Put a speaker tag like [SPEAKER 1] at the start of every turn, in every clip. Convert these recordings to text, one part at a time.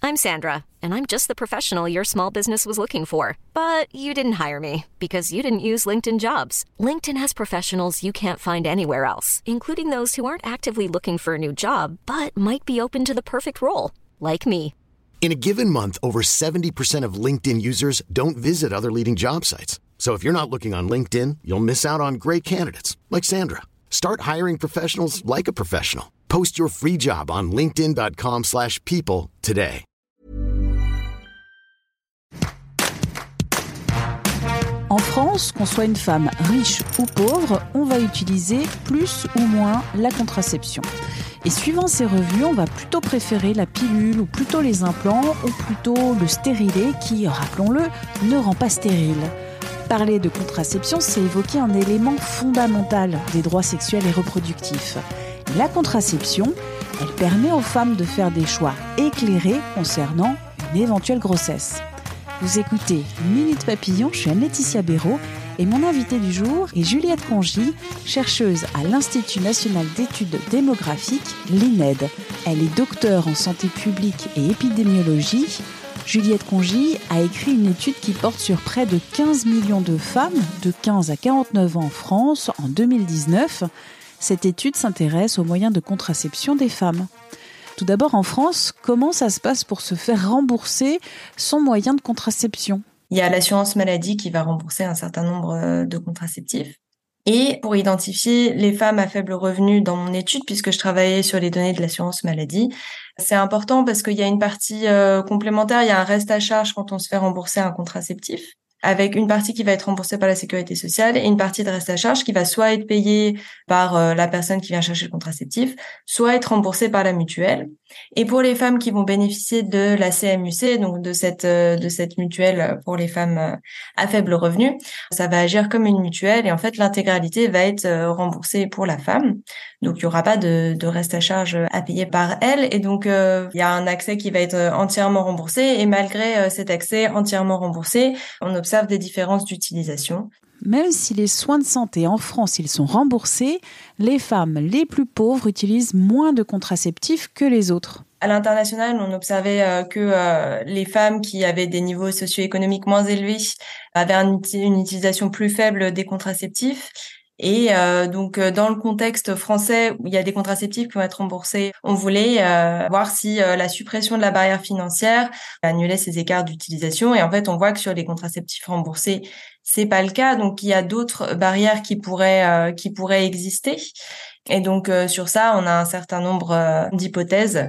[SPEAKER 1] I'm Sandra, and I'm just the professional your small business was looking for. But you didn't hire me because you didn't use LinkedIn Jobs. LinkedIn has professionals you can't find anywhere else, including those who aren't actively looking for a new job, but might be open to the perfect role, like me.
[SPEAKER 2] In a given month, over 70% of LinkedIn users don't visit other leading job sites. So if you're not looking on LinkedIn, you'll miss out on great candidates like Sandra. Start hiring professionals like a professional. Post your free job on linkedin.com/people today.
[SPEAKER 3] En France, qu'on soit une femme riche ou pauvre, on va utiliser plus ou moins la contraception. Et suivant ses revenus, on va plutôt préférer la pilule ou plutôt les implants ou plutôt le stérilet qui, rappelons-le, ne rend pas stérile. Parler de contraception, c'est évoquer un élément fondamental des droits sexuels et reproductifs. La contraception, elle permet aux femmes de faire des choix éclairés concernant une éventuelle grossesse. Vous écoutez Minute Papillon, je suis Anne-Laetitia Béraud et mon invitée du jour est Juliette Congy, chercheuse à l'Institut national d'études démographiques, l'INED. Elle est docteure en santé publique et épidémiologie. Juliette Congy a écrit une étude qui porte sur près de 15 millions de femmes de 15 à 49 ans en France en 2019. Cette étude s'intéresse aux moyens de contraception des femmes. Tout d'abord, en France, comment ça se passe pour se faire rembourser son moyen de contraception ?
[SPEAKER 4] Il y a l'assurance maladie qui va rembourser un certain nombre de contraceptifs. Et pour identifier les femmes à faible revenu dans mon étude, puisque je travaillais sur les données de l'assurance maladie, c'est important parce qu'il y a une partie complémentaire, il y a un reste à charge quand on se fait rembourser un contraceptif, avec une partie qui va être remboursée par la sécurité sociale et une partie de reste à charge qui va soit être payée par la personne qui vient chercher le contraceptif, soit être remboursée par la mutuelle. Et pour les femmes qui vont bénéficier de la CMU-C, donc de cette mutuelle pour les femmes à faible revenu, ça va agir comme une mutuelle et en fait l'intégralité va être remboursée pour la femme. Donc il y aura pas de reste à charge à payer par elle et donc il y a un accès qui va être entièrement remboursé et malgré cet accès entièrement remboursé, on observe des différences d'utilisation.
[SPEAKER 3] Même si les soins de santé en France, ils sont remboursés, les femmes les plus pauvres utilisent moins de contraceptifs que les autres.
[SPEAKER 4] À l'international, on observait que les femmes qui avaient des niveaux socio-économiques moins élevés avaient une utilisation plus faible des contraceptifs. Et donc dans le contexte français où il y a des contraceptifs qui vont être remboursés, on voulait voir si la suppression de la barrière financière annulait ces écarts d'utilisation. Et en fait, on voit que sur les contraceptifs remboursés, c'est pas le cas. Donc il y a d'autres barrières qui pourraient exister. Et donc sur ça, on a un certain nombre d'hypothèses.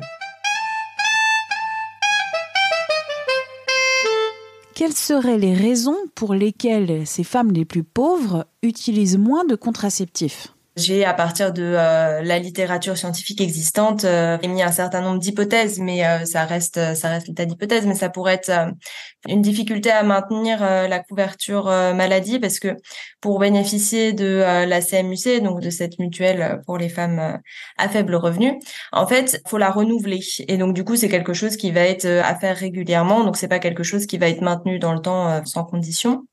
[SPEAKER 3] Quelles seraient les raisons pour lesquelles ces femmes les plus pauvres utilisent moins de contraceptifs ?
[SPEAKER 4] J'ai, à partir de la littérature scientifique existante, émis un certain nombre d'hypothèses, mais ça reste l'état d'hypothèse, mais ça pourrait être une difficulté à maintenir la couverture maladie, parce que pour bénéficier de la CMU-C, donc de cette mutuelle pour les femmes à faible revenu, en fait, faut la renouveler. Et donc du coup, c'est quelque chose qui va être à faire régulièrement, donc c'est pas quelque chose qui va être maintenu dans le temps sans condition.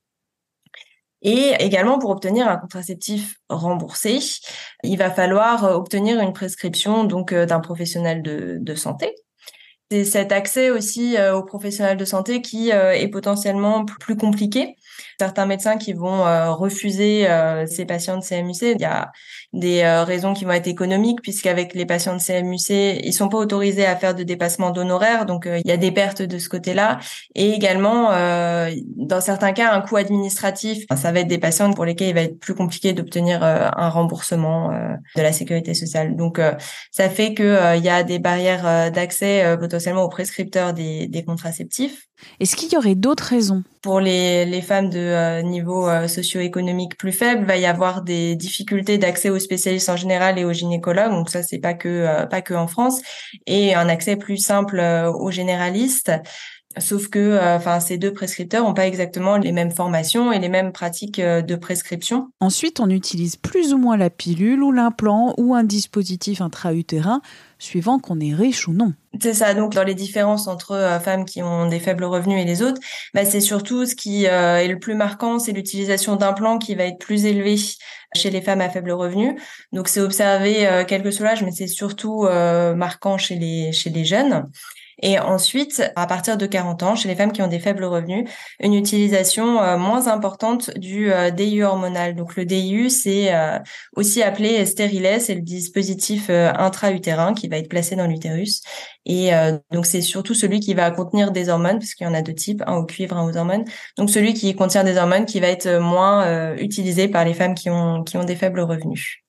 [SPEAKER 4] Et également, pour obtenir un contraceptif remboursé, il va falloir obtenir une prescription donc d'un professionnel de santé. C'est cet accès aussi aux professionnels de santé qui est potentiellement plus compliqué. Certains médecins qui vont refuser ces patients de CMU-C. Il y a des raisons qui vont être économiques, puisqu'avec les patients de CMU-C, ils sont pas autorisés à faire de dépassement d'honoraires, donc il y a des pertes de ce côté-là. Et également, dans certains cas, un coût administratif. Ça va être des patients pour lesquels il va être plus compliqué d'obtenir un remboursement de la sécurité sociale. Donc ça fait que il y a des barrières d'accès potentiellement aux prescripteurs des contraceptifs.
[SPEAKER 3] Est-ce qu'il y aurait d'autres raisons ?
[SPEAKER 4] Pour les femmes de niveau socio-économique plus faible, va y avoir des difficultés d'accès aux spécialistes en général et aux gynécologues. Donc ça, c'est pas que en France, et un accès plus simple aux généralistes. Sauf que, ces deux prescripteurs n'ont pas exactement les mêmes formations et les mêmes pratiques de prescription.
[SPEAKER 3] Ensuite, on utilise plus ou moins la pilule ou l'implant ou un dispositif intra-utérin, suivant qu'on est riche ou non.
[SPEAKER 4] C'est ça. Donc, dans les différences entre femmes qui ont des faibles revenus et les autres, c'est surtout ce qui est le plus marquant, c'est l'utilisation d'implants qui va être plus élevée chez les femmes à faible revenu. Donc, c'est observé quel que soit l'âge, mais c'est surtout marquant chez les jeunes. Et ensuite, à partir de 40 ans, chez les femmes qui ont des faibles revenus, une utilisation moins importante du DIU hormonal. Donc le DIU, c'est aussi appelé stérilet, c'est le dispositif intra-utérin qui va être placé dans l'utérus. Et donc c'est surtout celui qui va contenir des hormones, parce qu'il y en a deux types, un au cuivre, un aux hormones. Donc celui qui contient des hormones qui va être moins utilisé par les femmes qui ont des faibles revenus.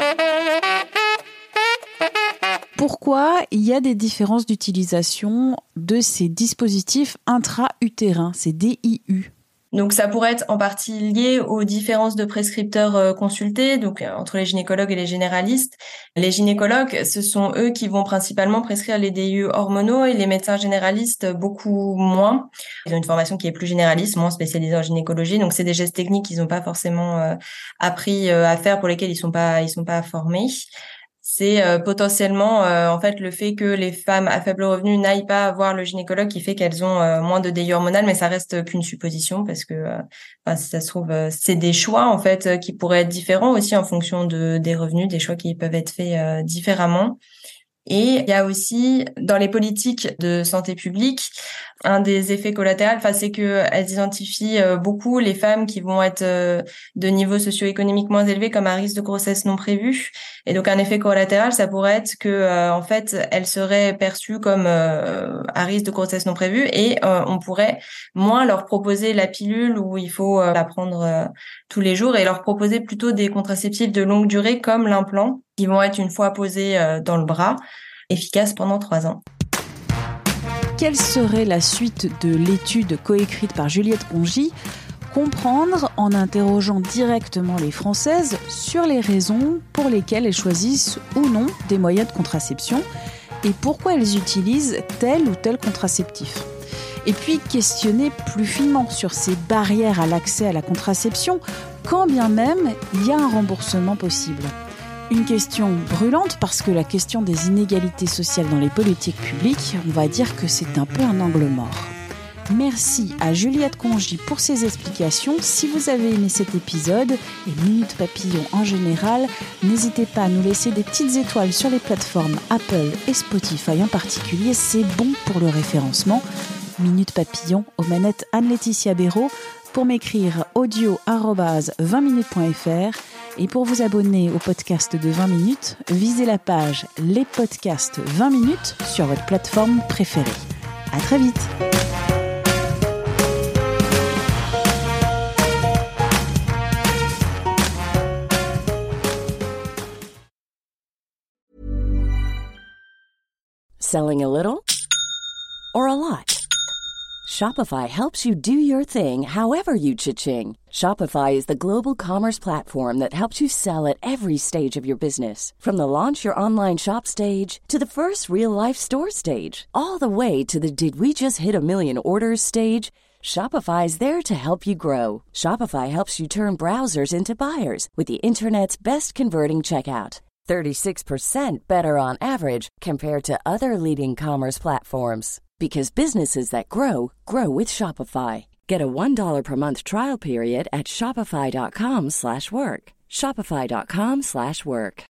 [SPEAKER 3] Pourquoi il y a des différences d'utilisation de ces dispositifs intra-utérins, ces DIU ?
[SPEAKER 4] Donc ça pourrait être en partie lié aux différences de prescripteurs consultés, donc entre les gynécologues et les généralistes. Les gynécologues, ce sont eux qui vont principalement prescrire les DIU hormonaux et les médecins généralistes beaucoup moins. Ils ont une formation qui est plus généraliste, moins spécialisée en gynécologie, donc c'est des gestes techniques qu'ils n'ont pas forcément appris à faire, pour lesquels ils sont pas formés. C'est potentiellement en fait le fait que les femmes à faible revenu n'aillent pas voir le gynécologue qui fait qu'elles ont moins de DIU hormonal, mais ça reste qu'une supposition parce que si ça se trouve c'est des choix en fait qui pourraient être différents aussi en fonction des revenus, des choix qui peuvent être faits différemment. Et il y a aussi dans les politiques de santé publique un des effets collatéraux, c'est que elles identifient beaucoup les femmes qui vont être de niveau socio-économique moins élevé comme à risque de grossesse non prévue. Et donc un effet collatéral, ça pourrait être que en fait elles seraient perçues comme à risque de grossesse non prévue et on pourrait moins leur proposer la pilule où il faut la prendre tous les jours et leur proposer plutôt des contraceptifs de longue durée comme l'implant qui vont être une fois posés dans le bras, efficaces pendant 3 ans.
[SPEAKER 3] Quelle serait la suite de l'étude coécrite par Juliette Congy ? Comprendre en interrogeant directement les Françaises sur les raisons pour lesquelles elles choisissent ou non des moyens de contraception et pourquoi elles utilisent tel ou tel contraceptif. Et puis questionner plus finement sur ces barrières à l'accès à la contraception, quand bien même il y a un remboursement possible. Une question brûlante parce que la question des inégalités sociales dans les politiques publiques, on va dire que c'est un peu un angle mort. Merci à Juliette Congy pour ses explications. Si vous avez aimé cet épisode et Minute Papillon en général, n'hésitez pas à nous laisser des petites étoiles sur les plateformes Apple et Spotify en particulier. C'est bon pour le référencement. Minute Papillon aux manettes Anne-Laetitia Béraud. Pour m'écrire audio@20minutes.fr et pour vous abonner au podcast de 20 minutes, visez la page Les podcasts 20 minutes sur votre plateforme préférée. À très vite.
[SPEAKER 5] Selling a little or a lot? Shopify helps you do your thing however you cha-ching. Shopify is the global commerce platform that helps you sell at every stage of your business. From the launch your online shop stage to the first real-life store stage, all the way to the did we just hit a million orders stage. Shopify is there to help you grow. Shopify helps you turn browsers into buyers with the internet's best converting checkout. 36% better on average compared to other leading commerce platforms. Because businesses that grow, grow with Shopify. Get a $1 per month trial period at shopify.com/work. Shopify.com/work.